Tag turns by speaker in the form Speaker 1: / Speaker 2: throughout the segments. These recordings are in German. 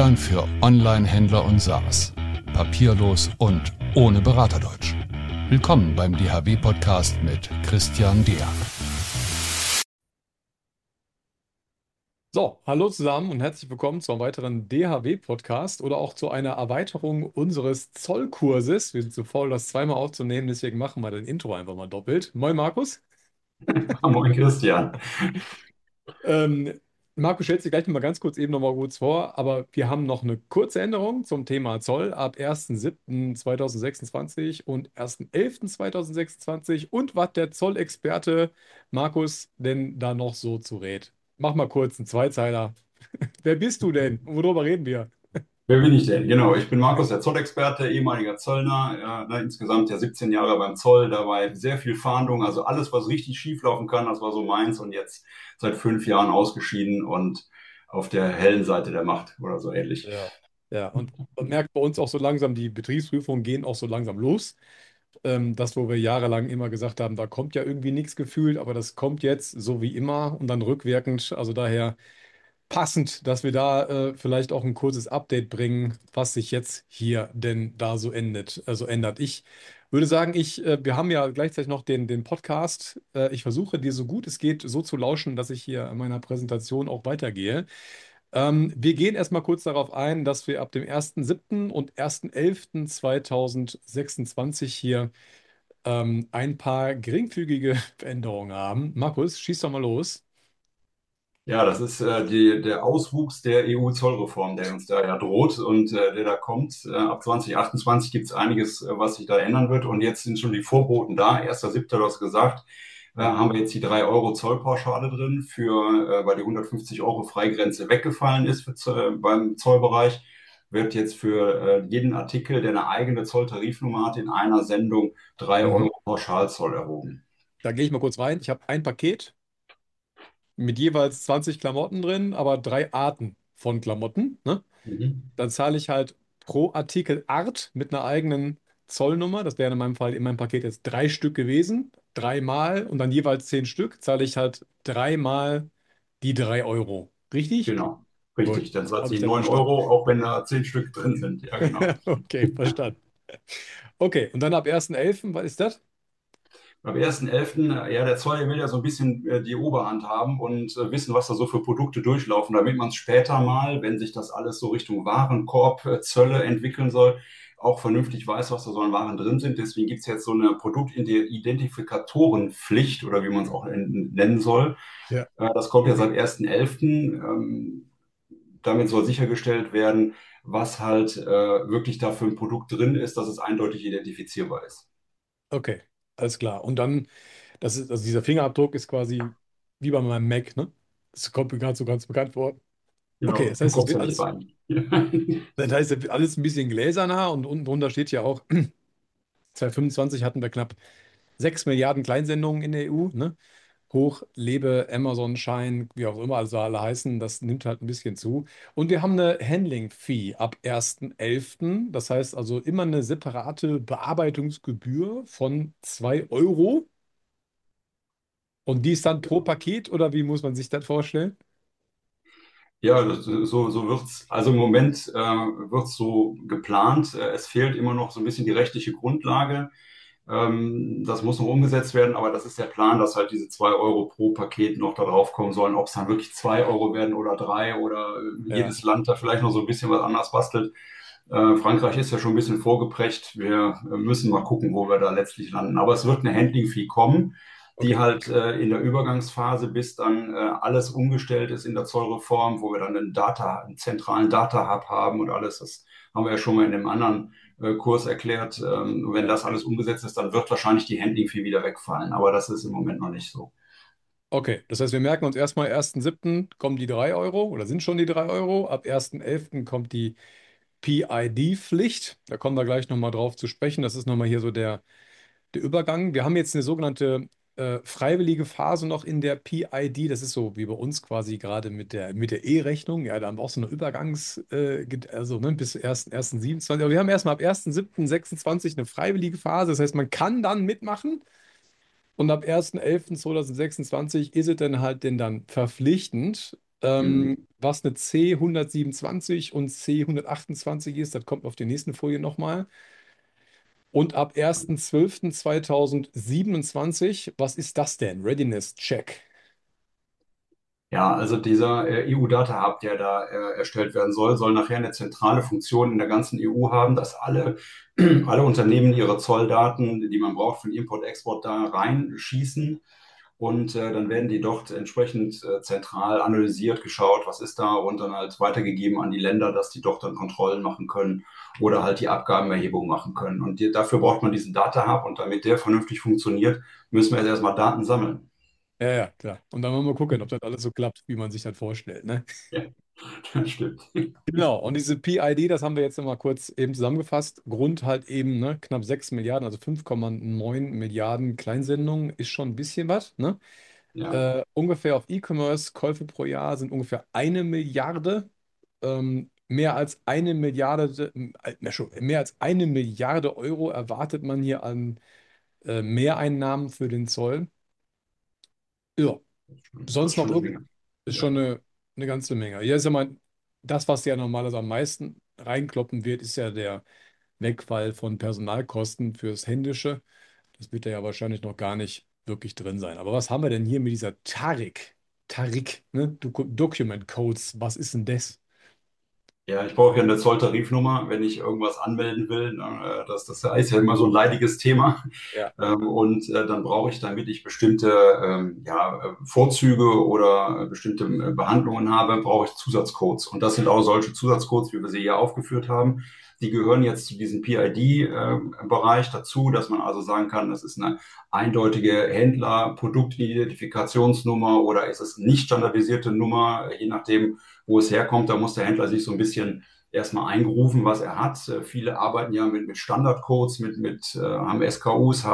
Speaker 1: Christian für Online-Händler und SaaS. Papierlos und ohne Beraterdeutsch. Willkommen beim DHW-Podcast mit Christian Deer.
Speaker 2: So, hallo zusammen und herzlich willkommen zu einem weiteren DHW-Podcast oder auch zu einer Erweiterung unseres Zollkurses. Wir sind zu faul, das zweimal aufzunehmen, deswegen machen wir das Intro einfach mal doppelt. Moin Markus.
Speaker 3: Moin Christian.
Speaker 2: Ähm, Markus stellt sich gleich noch mal ganz kurz eben noch mal kurz vor, aber wir haben noch eine kurze Änderung zum Thema Zoll ab 1.7.2026 und 1.11.2026 und was der Zollexperte Markus denn da noch so zu rät. Mach mal kurz einen Zweizeiler. Wer bist du denn? Worüber reden wir?
Speaker 3: Wer bin ich denn? Genau, ich bin Markus, der Zollexperte, ehemaliger Zöllner, insgesamt ja 17 Jahre beim Zoll, dabei sehr viel Fahndung, also alles, was richtig schief laufen kann, das war so meins und jetzt seit 5 Jahren ausgeschieden und auf der hellen Seite der Macht oder so ähnlich.
Speaker 2: Ja. Ja, und man merkt bei uns auch so langsam, die Betriebsprüfungen gehen auch so langsam los. Das, wo wir jahrelang immer gesagt haben, da kommt ja irgendwie nichts gefühlt, aber das kommt jetzt so wie immer und dann rückwirkend. Also daher passend, dass wir da vielleicht auch ein kurzes Update bringen, was sich jetzt hier denn da so ändert. Ich würde sagen, wir haben ja gleichzeitig noch den Podcast. Ich versuche dir so gut es geht so zu lauschen, dass ich hier an meiner Präsentation auch weitergehe. Wir gehen erstmal kurz darauf ein, dass wir ab dem 1.7. und 1.11.2026 hier ein paar geringfügige Veränderungen haben. Markus, schieß doch mal los.
Speaker 3: Ja, das ist der Auswuchs der EU-Zollreform, der uns da ja droht und der da kommt. Ab 2028 gibt es einiges, was sich da ändern wird. Und jetzt sind schon die Vorboten da. 1.7., du hast gesagt, haben wir jetzt die 3 € Zollpauschale drin, weil die 150 € Freigrenze weggefallen ist beim Zollbereich, wird jetzt für jeden Artikel, der eine eigene Zolltarifnummer hat, in einer Sendung 3 €
Speaker 2: Mhm.
Speaker 3: Pauschalzoll erhoben.
Speaker 2: Da gehe ich mal kurz rein. Ich habe ein Paket mit jeweils 20 Klamotten drin, aber drei Arten von Klamotten. Ne?
Speaker 3: Mhm.
Speaker 2: Dann zahle ich halt pro Artikel Art mit einer eigenen Zollnummer. Das wären in meinem Fall in meinem Paket jetzt drei Stück gewesen. Dreimal und dann jeweils 10 Stück zahle ich halt dreimal die 3 €. Richtig?
Speaker 3: Genau,
Speaker 2: Gut,
Speaker 3: richtig. Dann zahlt
Speaker 2: habe ich
Speaker 3: sie
Speaker 2: das
Speaker 3: 9
Speaker 2: verstanden.
Speaker 3: Euro, auch wenn da 10 Stück drin sind. Ja, genau.
Speaker 2: Okay, verstanden. Okay, und dann ab 1.11., was ist das?
Speaker 3: Am 1.11., ja, der Zoll will ja so ein bisschen die Oberhand haben und wissen, was da so für Produkte durchlaufen, damit man es später mal, wenn sich das alles so Richtung Warenkorb, Zölle entwickeln soll, auch vernünftig weiß, was da so an Waren drin sind. Deswegen gibt es jetzt so eine Produktidentifikatorpflicht oder wie man es auch nennen soll.
Speaker 2: Ja.
Speaker 3: Das kommt ja seit 1.11. Damit soll sichergestellt werden, was halt wirklich da für ein Produkt drin ist, dass es eindeutig identifizierbar ist.
Speaker 2: Okay, alles klar. Und dann, also dieser Fingerabdruck ist quasi wie bei meinem Mac, ne? Das kommt mir gerade so ganz bekannt vor. Okay,
Speaker 3: Genau,
Speaker 2: das
Speaker 3: du
Speaker 2: heißt, es
Speaker 3: kommst
Speaker 2: wird
Speaker 3: ja nicht
Speaker 2: alles,
Speaker 3: rein.
Speaker 2: das heißt, es wird alles ein bisschen gläserner und unten drunter steht ja auch, 2025 hatten wir knapp 6 Milliarden Kleinsendungen in der EU, ne? Hoch lebe Amazon, Shine, wie auch immer also alle heißen, das nimmt halt ein bisschen zu. Und wir haben eine Handling-Fee ab 1.11. Das heißt also immer eine separate Bearbeitungsgebühr von 2 €. Und die ist dann pro Paket oder wie muss man sich das vorstellen?
Speaker 3: Ja, so wird's. Also im Moment wird's so geplant. Es fehlt immer noch so ein bisschen die rechtliche Grundlage. Das muss noch umgesetzt werden, aber das ist der Plan, dass halt diese 2 € pro Paket noch da drauf kommen sollen. Ob es dann wirklich 2 € werden oder 3 oder
Speaker 2: Ja,
Speaker 3: jedes Land da vielleicht noch so ein bisschen was anders bastelt. Frankreich ist ja schon ein bisschen vorgeprägt. Wir müssen mal gucken, wo wir da letztlich landen. Aber es wird eine Handling-Fee kommen, die
Speaker 2: okay.
Speaker 3: halt in der Übergangsphase, bis dann alles umgestellt ist in der Zollreform, wo wir dann einen zentralen Data-Hub haben und alles. Das haben wir ja schon mal in dem anderen Kurs erklärt. Wenn
Speaker 2: Ja.
Speaker 3: das alles umgesetzt ist, dann wird wahrscheinlich die Handling-Fee wieder wegfallen. Aber das ist im Moment noch nicht so.
Speaker 2: Okay, das heißt, wir merken uns erstmal 1.7. kommen die 3 € oder sind schon die 3 €. Ab 1.11. kommt die PID-Pflicht. Da kommen wir gleich nochmal drauf zu sprechen. Das ist nochmal hier so der Übergang. Wir haben jetzt eine sogenannte freiwillige Phase noch in der PID. Das ist so wie bei uns quasi gerade mit der E-Rechnung. Ja, da haben wir auch so eine also ne, bis 1.1.27. Aber wir haben erstmal ab 1.7.26 eine freiwillige Phase. Das heißt, man kann dann mitmachen. Und ab 1.11.2026 ist es dann halt denn dann verpflichtend.
Speaker 3: Mhm.
Speaker 2: Was eine C127 und C128 ist, das kommt auf der nächsten Folie nochmal. Und ab 1.12.2027, was ist das denn? Readiness Check.
Speaker 3: Ja, also dieser EU-Data Hub, der da erstellt werden soll, soll nachher eine zentrale Funktion in der ganzen EU haben, dass alle Unternehmen ihre Zolldaten, die man braucht für den Import-Export, da reinschießen. Und dann werden die dort entsprechend zentral analysiert, geschaut, was ist da und dann halt weitergegeben an die Länder, dass die dort dann Kontrollen machen können oder halt die Abgabenerhebung machen können. Und dafür braucht man diesen Data Hub und damit der vernünftig funktioniert, müssen wir jetzt erstmal Daten sammeln.
Speaker 2: Ja, ja, klar. Und dann wollen wir mal gucken, ob das alles so klappt, wie man sich das vorstellt, ne?
Speaker 3: Ja, das stimmt.
Speaker 2: Genau, und diese PID, das haben wir jetzt nochmal kurz eben zusammengefasst. Grund halt eben, ne, knapp 6 Milliarden, also 5,9 Milliarden Kleinsendungen ist schon ein bisschen was, ne?
Speaker 3: Ja,
Speaker 2: Ungefähr auf E-Commerce-Käufe pro Jahr sind ungefähr 1 Milliarde. Mehr als 1 Milliarde, mehr als 1 Milliarde Euro erwartet man hier an Mehreinnahmen für den Zoll. Ja,
Speaker 3: das
Speaker 2: sonst
Speaker 3: ist schon
Speaker 2: noch
Speaker 3: eine
Speaker 2: irgend
Speaker 3: Menge.
Speaker 2: ist
Speaker 3: Ja,
Speaker 2: schon eine ganze Menge. Ja, ist ja mal, das, was ja normalerweise am meisten reinkloppen wird, ist ja der Wegfall von Personalkosten fürs Händische. Das wird ja wahrscheinlich noch gar nicht wirklich drin sein. Aber was haben wir denn hier mit dieser Tarik? Tarik, ne? Document Codes. Was ist denn das?
Speaker 3: ja, ich brauche ja eine Zolltarifnummer, wenn ich irgendwas anmelden will. Ne? Das ist ja immer so ein leidiges Thema.
Speaker 2: Ja.
Speaker 3: Und dann brauche ich, damit ich bestimmte Vorzüge oder bestimmte Behandlungen habe, brauche ich Zusatzcodes. Und das sind auch solche Zusatzcodes, wie wir sie hier aufgeführt haben. Die gehören jetzt zu diesem PID-Bereich dazu, dass man also sagen kann, das ist eine eindeutige Händler-Produktidentifikationsnummer oder ist es nicht standardisierte Nummer, je nachdem, wo es herkommt. Da muss der Händler sich so ein bisschen erstmal eingerufen, was er hat. Viele arbeiten ja mit Standardcodes, haben SKUs,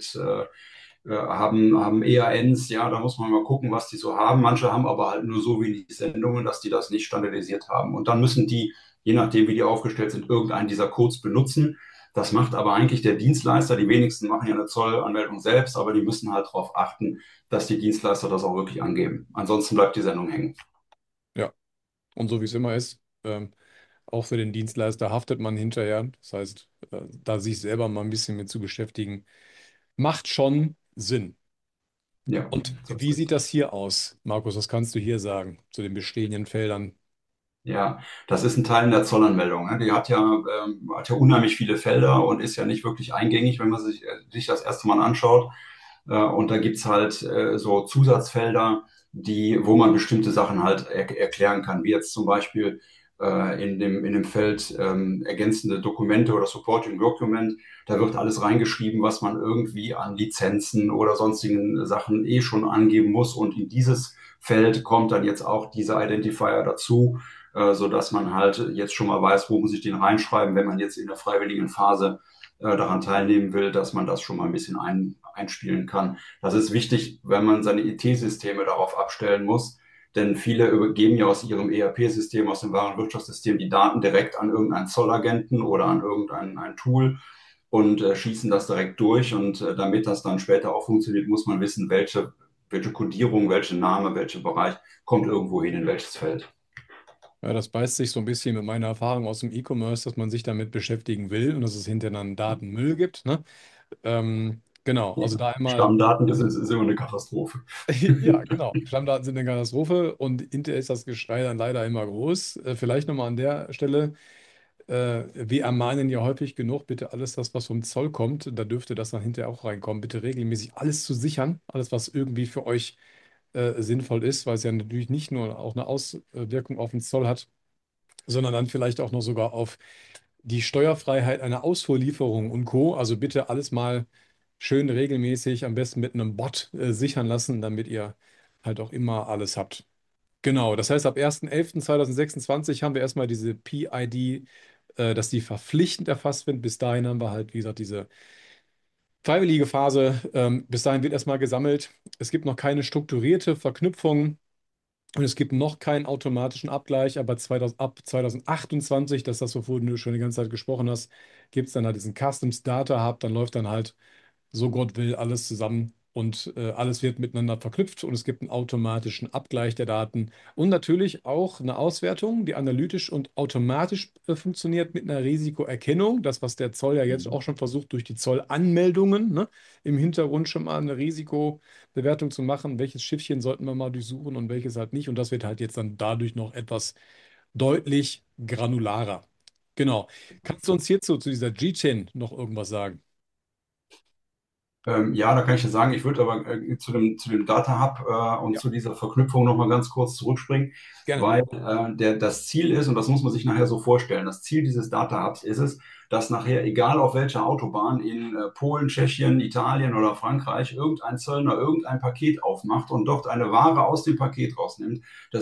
Speaker 3: haben EANs, ja, da muss man mal gucken, was die so haben. Manche haben aber halt nur so wenig Sendungen, dass die das nicht standardisiert haben. Und dann müssen die, je nachdem, wie die aufgestellt sind, irgendeinen dieser Codes benutzen. Das macht aber eigentlich der Dienstleister. Die wenigsten machen ja eine Zollanmeldung selbst, aber die müssen halt darauf achten, dass die Dienstleister das auch wirklich angeben. Ansonsten bleibt die Sendung hängen.
Speaker 2: Ja, und so wie es immer ist, auch für den Dienstleister haftet man hinterher. Das heißt, da sich selber mal ein bisschen mit zu beschäftigen, macht schon Sinn.
Speaker 3: Ja,
Speaker 2: Und
Speaker 3: so ist
Speaker 2: wie
Speaker 3: es.
Speaker 2: sieht das hier aus, Markus? Was kannst du hier sagen zu den bestehenden Feldern?
Speaker 3: Ja, das ist ein Teil in der Zollanmeldung. Ne? Die hat ja unheimlich viele Felder und ist ja nicht wirklich eingängig, wenn man sich das erste Mal anschaut. Und da gibt's halt so Zusatzfelder, wo man bestimmte Sachen halt erklären kann, wie jetzt zum Beispiel in dem Feld ergänzende Dokumente oder Supporting Document. Da wird alles reingeschrieben, was man irgendwie an Lizenzen oder sonstigen Sachen eh schon angeben muss. Und in dieses Feld kommt dann jetzt auch dieser Identifier dazu, so dass man halt jetzt schon mal weiß, wo muss ich den reinschreiben, wenn man jetzt in der freiwilligen Phase daran teilnehmen will, dass man das schon mal ein bisschen einspielen kann. Das ist wichtig, wenn man seine IT-Systeme darauf abstellen muss, denn viele übergeben ja aus ihrem ERP-System, aus dem Warenwirtschaftssystem die Daten direkt an irgendeinen Zollagenten oder an irgendein ein Tool und schießen das direkt durch. Und damit das dann später auch funktioniert, muss man wissen, welche Codierung, welche Name, welcher Bereich kommt irgendwo hin, in welches Feld.
Speaker 2: Ja, das beißt sich so ein bisschen mit meiner Erfahrung aus dem E-Commerce, dass man sich damit beschäftigen will und dass es hinterher dann Datenmüll gibt, ne? Genau,
Speaker 3: Ja.
Speaker 2: also da einmal,
Speaker 3: Stammdaten, das ist immer eine Katastrophe.
Speaker 2: ja, genau, Stammdaten sind eine Katastrophe und hinterher ist das Geschrei dann leider immer groß. Vielleicht nochmal an der Stelle, wir ermahnen ja häufig genug, bitte alles das, was vom Zoll kommt, da dürfte das dann hinterher auch reinkommen, bitte regelmäßig alles zu sichern, alles, was irgendwie für euch sinnvoll ist, weil es ja natürlich nicht nur auch eine Auswirkung auf den Zoll hat, sondern dann vielleicht auch noch sogar auf die Steuerfreiheit einer Ausfuhrlieferung und Co. Also bitte alles mal schön regelmäßig, am besten mit einem Bot sichern lassen, damit ihr halt auch immer alles habt. Genau, das heißt, ab 1.11.2026 haben wir erstmal diese PID, dass die verpflichtend erfasst wird. Bis dahin haben wir halt, wie gesagt, diese freiwillige Phase. Bis dahin wird erstmal gesammelt. Es gibt noch keine strukturierte Verknüpfung. Und es gibt noch keinen automatischen Abgleich, aber ab 2028, das ist das, wovon du schon die ganze Zeit gesprochen hast, gibt es dann halt diesen Customs Data Hub, dann läuft dann halt, so Gott will, alles zusammen Und alles wird miteinander verknüpft und es gibt einen automatischen Abgleich der Daten und natürlich auch eine Auswertung, die analytisch und automatisch funktioniert mit einer Risikoerkennung. Das, was der Zoll ja jetzt auch schon versucht, durch die Zollanmeldungen, ne, im Hintergrund schon mal eine Risikobewertung zu machen. Welches Schiffchen sollten wir mal durchsuchen und welches halt nicht. Und das wird halt jetzt dann dadurch noch etwas deutlich granularer. Genau. Kannst du uns hierzu zu dieser G10 noch irgendwas sagen?
Speaker 3: Ja, da kann ich dir sagen, ich würde aber zu dem Data Hub und
Speaker 2: Ja,
Speaker 3: zu dieser Verknüpfung nochmal ganz kurz zurückspringen,
Speaker 2: gerne.
Speaker 3: weil das Ziel ist, und das muss man sich nachher so vorstellen, das Ziel dieses Data Hubs ist es, dass nachher, egal auf welcher Autobahn in Polen, Tschechien, Italien oder Frankreich, irgendein Zöllner irgendein Paket aufmacht und dort eine Ware aus dem Paket rausnimmt,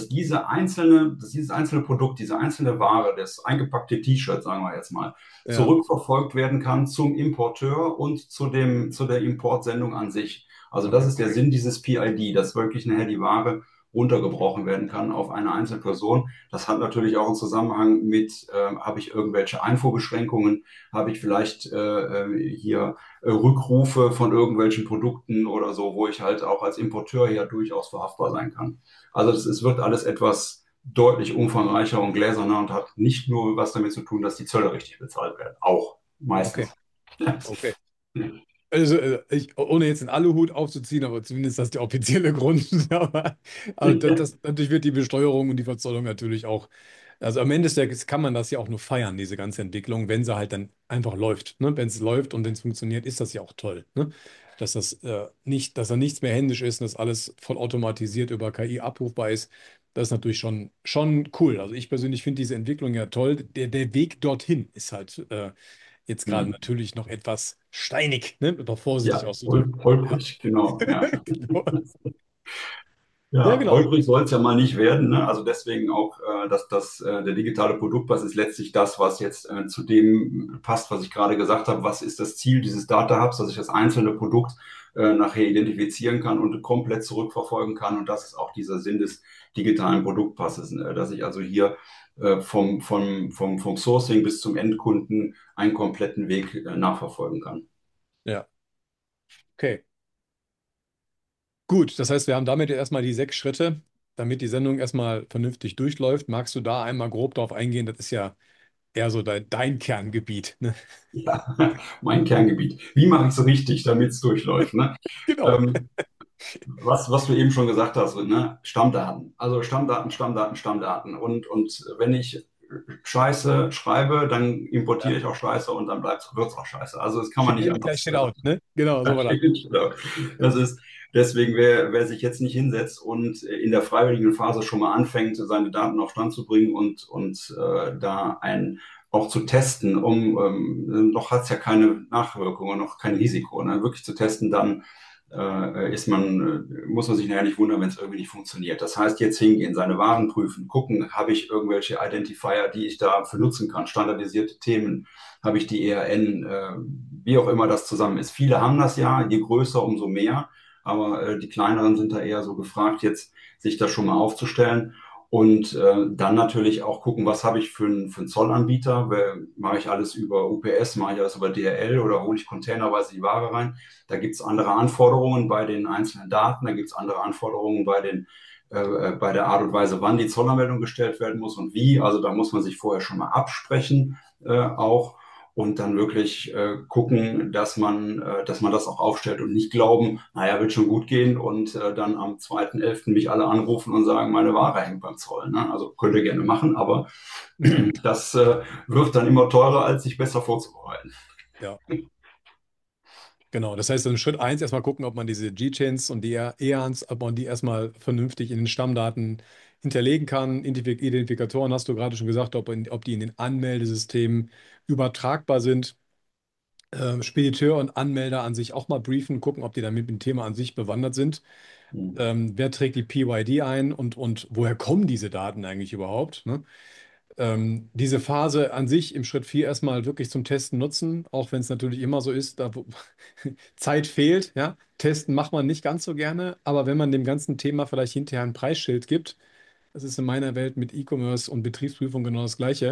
Speaker 3: dass dieses einzelne Produkt, diese einzelne Ware, das eingepackte T-Shirt, sagen wir jetzt mal,
Speaker 2: Ja,
Speaker 3: zurückverfolgt werden kann zum Importeur und zu der Importsendung an sich. Also das
Speaker 2: okay.
Speaker 3: ist der Sinn dieses PID, dass wirklich nachher die Ware runtergebrochen werden kann auf eine einzelne Person. Das hat natürlich auch einen Zusammenhang mit, habe ich irgendwelche Einfuhrbeschränkungen, habe ich vielleicht hier Rückrufe von irgendwelchen Produkten oder so, wo ich halt auch als Importeur ja durchaus verhaftbar sein kann. Also es wird alles etwas deutlich umfangreicher und gläserner und hat nicht nur was damit zu tun, dass die Zölle richtig bezahlt werden. Auch
Speaker 2: Okay,
Speaker 3: meistens.
Speaker 2: okay. Also, ohne jetzt einen Aluhut aufzuziehen, aber zumindest das ist der offizielle Grund. Aber natürlich wird die Besteuerung und die Verzollung natürlich auch, also am Ende des Tages kann man das ja auch nur feiern, diese ganze Entwicklung, wenn sie halt dann einfach läuft. Ne? Wenn es läuft und wenn es funktioniert, ist das ja auch toll. Ne? Dass das nicht, dass da nichts mehr händisch ist und dass alles vollautomatisiert über KI abrufbar ist. Das ist natürlich schon cool. Also ich persönlich finde diese Entwicklung ja toll. Der Weg dorthin ist halt jetzt gerade
Speaker 3: Hm.
Speaker 2: natürlich noch etwas steinig, ne? Um vorsichtig
Speaker 3: Ja,
Speaker 2: auszudrücken. Ja.
Speaker 3: holprig, genau. Ja.
Speaker 2: Genau. Ja,
Speaker 3: Ja,
Speaker 2: genau.
Speaker 3: holprig soll es ja mal nicht werden, ne? Also deswegen auch, der digitale Produktpass ist letztlich das, was jetzt zu dem passt, was ich gerade gesagt habe. Was ist das Ziel dieses Data Hubs, dass ich das einzelne Produkt nachher identifizieren kann und komplett zurückverfolgen kann. Und das ist auch dieser Sinn des digitalen Produktpasses, ne? Dass ich also hier vom Sourcing bis zum Endkunden einen kompletten Weg nachverfolgen kann.
Speaker 2: Ja, okay. Gut, das heißt, wir haben damit ja erstmal die 6 Schritte, damit die Sendung erstmal vernünftig durchläuft. Magst du da einmal grob drauf eingehen? Das ist ja eher so dein Kerngebiet. Ne?
Speaker 3: Ja, mein Kerngebiet. Wie mache ich es richtig, damit es durchläuft, ne?
Speaker 2: Genau.
Speaker 3: Ähm, was du eben schon gesagt hast, ne? Stammdaten. Also Stammdaten, Stammdaten, Stammdaten. Und wenn ich Scheiße schreibe, dann
Speaker 2: Ja.
Speaker 3: importiere ich auch Scheiße und dann wird es auch Scheiße. Also das kann man
Speaker 2: Shit
Speaker 3: nicht
Speaker 2: in,
Speaker 3: einfach.
Speaker 2: gleich shit out, ne? Genau, so war das.
Speaker 3: Genau. Das ist deswegen, wer sich jetzt nicht hinsetzt und in der freiwilligen Phase schon mal anfängt, seine Daten auf Stand zu bringen und da ein auch zu testen, noch hat es ja keine Nachwirkungen, noch kein Risiko, ne? Wirklich zu testen, dann muss man sich nachher nicht wundern, wenn es irgendwie nicht funktioniert. Das heißt, jetzt hingehen, seine Waren prüfen, gucken, habe ich irgendwelche Identifier, die ich dafür nutzen kann, standardisierte Themen, habe ich die ERN, wie auch immer das zusammen ist. Viele haben das ja, je größer, umso mehr, aber die kleineren sind da eher so gefragt, jetzt sich das schon mal aufzustellen. Und dann natürlich auch gucken, was habe ich für einen Zollanbieter? Mache ich alles über UPS, mache ich alles über DHL oder hole ich containerweise die Ware rein? Da gibt es andere Anforderungen bei den einzelnen Daten, da gibt es andere Anforderungen bei der Art und Weise, wann die Zollanmeldung gestellt werden muss und wie. Also da muss man sich vorher schon mal absprechen, auch und dann wirklich gucken, dass man das auch aufstellt und nicht glauben, naja, wird schon gut gehen und dann am 2.11. mich alle anrufen und sagen, meine Ware hängt beim Zoll. Ne? Also könnt ihr gerne machen, aber das wird dann immer teurer, als sich besser vorzubereiten.
Speaker 2: Ja. Genau, das heißt, in Schritt eins erstmal gucken, ob man diese G-Chains und die EANs, ob man die erstmal vernünftig in den Stammdaten hinterlegen kann. Identifikatoren hast du gerade schon gesagt, ob die in den Anmeldesystemen übertragbar sind. Spediteur und Anmelder an sich auch mal briefen, gucken, ob die damit mit dem Thema an sich bewandert sind. Wer trägt die PYD ein und woher kommen diese Daten eigentlich überhaupt? Ne? Diese Phase an sich im Schritt 4 erstmal wirklich zum Testen nutzen, auch wenn es natürlich immer so ist, da wo Zeit fehlt, ja. Testen macht man nicht ganz so gerne, aber wenn man dem ganzen Thema vielleicht hinterher ein Preisschild gibt, das ist in meiner Welt mit E-Commerce und Betriebsprüfung genau das Gleiche,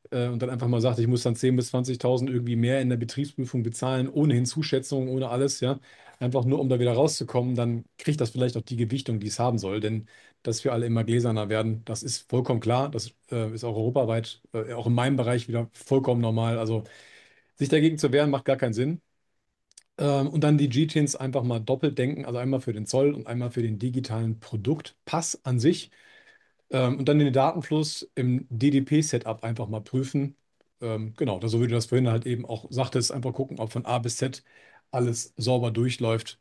Speaker 2: und dann einfach mal sagt, ich muss dann 10.000 bis 20.000 irgendwie mehr in der Betriebsprüfung bezahlen, ohne Hinzuschätzung, ohne alles, ja, einfach nur um da wieder rauszukommen, dann kriegt das vielleicht auch die Gewichtung, die es haben soll, denn dass wir alle immer gläserner werden, das ist vollkommen klar, das ist auch europaweit, auch in meinem Bereich wieder vollkommen normal, also sich dagegen zu wehren, macht gar keinen Sinn. Und dann die GTINs einfach mal doppelt denken, also einmal für den Zoll und einmal für den digitalen Produktpass an sich. Und dann den Datenfluss im DDP-Setup einfach mal prüfen. Genau, so wie du das vorhin halt eben auch sagtest, einfach gucken, ob von A bis Z alles sauber durchläuft.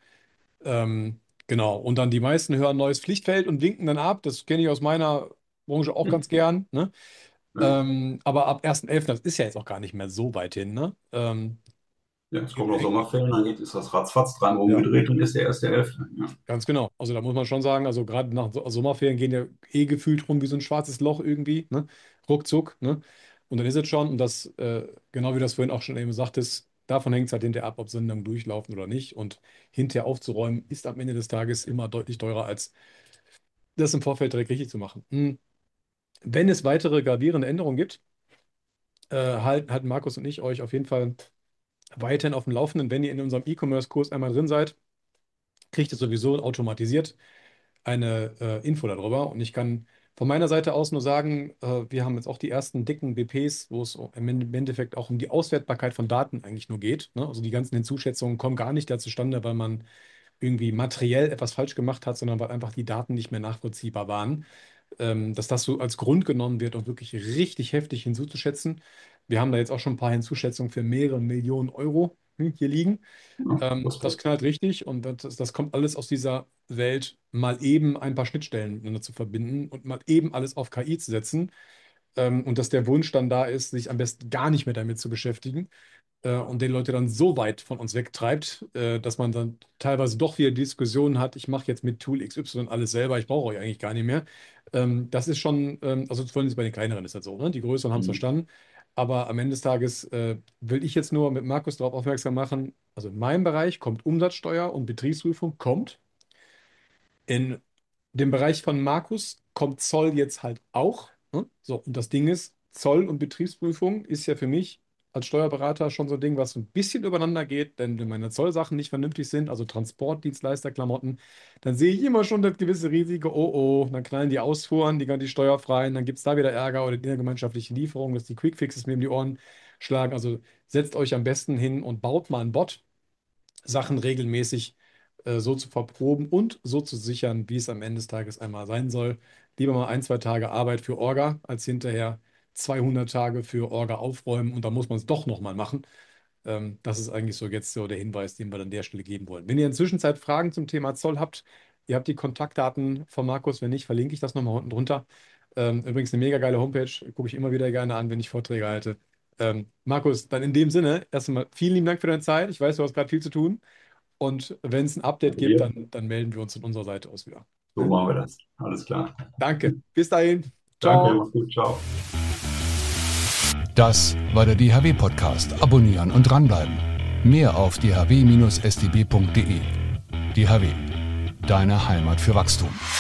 Speaker 2: Genau, und dann die meisten hören neues Pflichtfeld und winken dann ab. Das kenne ich aus meiner Branche auch ganz gern. Ne?
Speaker 3: Ja,
Speaker 2: Aber ab 1.11., das ist ja jetzt auch gar nicht mehr so weit hin. Ne?
Speaker 3: ja, es kommen noch Sommerferien, dann ist das ratzfatz dreimal
Speaker 2: Ja.
Speaker 3: umgedreht und ist der 1.11. Ja.
Speaker 2: Ganz genau. Also da muss man schon sagen, also gerade nach Sommerferien gehen ja eh gefühlt rum wie so ein schwarzes Loch irgendwie, ne? Ruckzuck, ne? Und dann ist es schon, und das, genau wie du das vorhin auch schon eben sagtest, davon hängt es halt hinterher ab, ob Sendungen durchlaufen oder nicht. Und hinterher aufzuräumen, ist am Ende des Tages immer deutlich teurer, als das im Vorfeld direkt richtig zu machen. Wenn es weitere gravierende Änderungen gibt, halten Markus und ich euch auf jeden Fall weiterhin auf dem Laufenden. Wenn ihr in unserem E-Commerce-Kurs einmal drin seid, kriegt ihr sowieso automatisiert eine Info darüber. Und ich kann von meiner Seite aus nur sagen, wir haben jetzt auch die ersten dicken BPs, wo es im Endeffekt auch um die Auswertbarkeit von Daten eigentlich nur geht. Ne? Also die ganzen Hinzuschätzungen kommen gar nicht da zustande, weil man irgendwie materiell etwas falsch gemacht hat, sondern weil einfach die Daten nicht mehr nachvollziehbar waren. Dass das so als Grund genommen wird, um wirklich richtig heftig hinzuzuschätzen. Wir haben da jetzt auch schon ein paar Hinzuschätzungen für mehrere Millionen Euro hier liegen.
Speaker 3: Ja,
Speaker 2: Das
Speaker 3: Respekt.
Speaker 2: knallt richtig und das kommt alles aus dieser Welt, mal eben ein paar Schnittstellen miteinander zu verbinden und mal eben alles auf KI zu setzen. Und dass der Wunsch dann da ist, sich am besten gar nicht mehr damit zu beschäftigen und den Leute dann so weit von uns wegtreibt, dass man dann teilweise doch wieder Diskussionen hat, ich mache jetzt mit Tool XY alles selber, ich brauche euch eigentlich gar nicht mehr. Das ist schon, also vor allem bei den kleineren ist das so, ne? Die größeren haben es
Speaker 3: Mhm.
Speaker 2: verstanden. Aber am Ende des Tages will ich jetzt nur mit Markus darauf aufmerksam machen, also in meinem Bereich kommt Umsatzsteuer und Betriebsprüfung, kommt. In dem Bereich von Markus kommt Zoll jetzt halt auch. Ne? So, und das Ding ist, Zoll und Betriebsprüfung ist ja für mich als Steuerberater schon so ein Ding, was so ein bisschen übereinander geht, denn wenn meine Zollsachen nicht vernünftig sind, also Transportdienstleisterklamotten, dann sehe ich immer schon das gewisse Risiko, oh, dann knallen die Ausfuhren, die gar nicht steuerfreien, dann gibt es da wieder Ärger oder die innergemeinschaftliche Lieferung, dass die Quickfixes mir um die Ohren schlagen. Also setzt euch am besten hin und baut mal einen Bot, Sachen regelmäßig so zu verproben und so zu sichern, wie es am Ende des Tages einmal sein soll. Lieber mal 1, 2 Tage Arbeit für Orga, als hinterher 200 Tage für Orga aufräumen und dann muss man es doch nochmal machen. Das ist eigentlich so jetzt so der Hinweis, den wir an der Stelle geben wollen. Wenn ihr in der Zwischenzeit Fragen zum Thema Zoll habt, ihr habt die Kontaktdaten von Markus, wenn nicht, verlinke ich das nochmal unten drunter. Übrigens eine mega geile Homepage, gucke ich immer wieder gerne an, wenn ich Vorträge halte. Markus, dann in dem Sinne, erst einmal vielen lieben Dank für deine Zeit. Ich weiß, du hast gerade viel zu tun. Und wenn es ein Update
Speaker 3: Danke
Speaker 2: gibt,
Speaker 3: dir.
Speaker 2: dann melden wir uns von unserer Seite aus wieder.
Speaker 3: So
Speaker 2: Ne?
Speaker 3: machen wir das. Alles klar.
Speaker 2: Danke. Bis dahin.
Speaker 3: Danke,
Speaker 2: Ciao.
Speaker 3: mach's gut. Ciao.
Speaker 1: Das war der DHW-Podcast. Abonnieren und dranbleiben. Mehr auf dhw-sdb.de. DHW, deine Heimat für Wachstum.